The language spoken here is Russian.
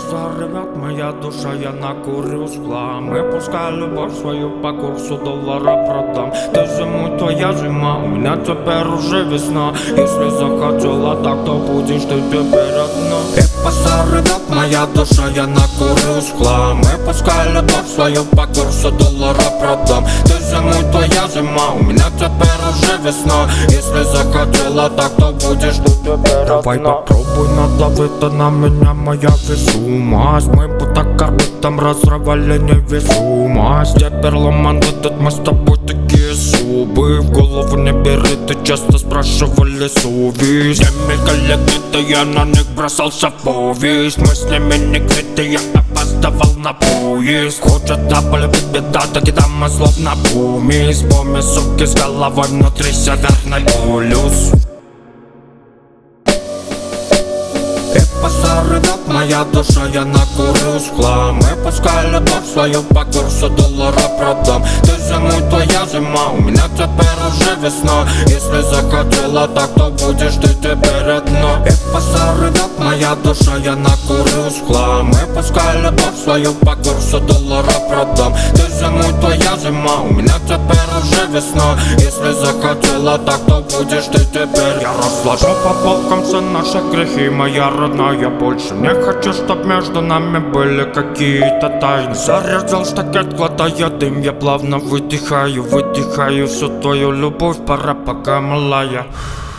заревет моя душа, я накурю с хлам. И пускай любовь свою по курсу доллара продам. Ты зимой, твоя зима, у меня теперь уже весна. Если захотела так, то будешь ты теперь одна. И заревет моя душа, я накурю с хлам. И пускай любовь свою по курсу доллара продам. Ты зимой, твоя зима, у меня теперь уже весна. Если захотела так, то будешь ты теперь одна. Давай попробуй надавить на меня, моя весомость. Мы будто корбитом разрывали невесомость. Теперь ломан этот, мы с тобой такие зубы. В голову не бери, ты часто спрашивали совесть. Не мелькали где-то, я на них бросался в повесть. Мы с ними не квиты, я опаздывал на поезд. Хочет полюбить беда, так и там мы словно помесь. Помесь, суки, с головой внутри северный полюс. Заревет моя душа, я накурюсь в хлам. И пускай любовь свою по курсу доллара продам. Ты зимой, твоя зима, у меня теперь уже весна. Если захотела так, то будешь ты теперь одна. И заревет моя душа, я накурюсь в хлам. И пускай любовь свою по курсу доллара продам. Ты зимой, твоя зима, у меня теперь уже весна. Если захотела так, то будешь ты теперь. Я разложу по полкам все наши грехи, моя родная. Я больше не хочу, чтоб между нами были какие-то тайны. Зарезал штакет, глотая дым, я плавно выдыхаю всю твою любовь, пора пока малая.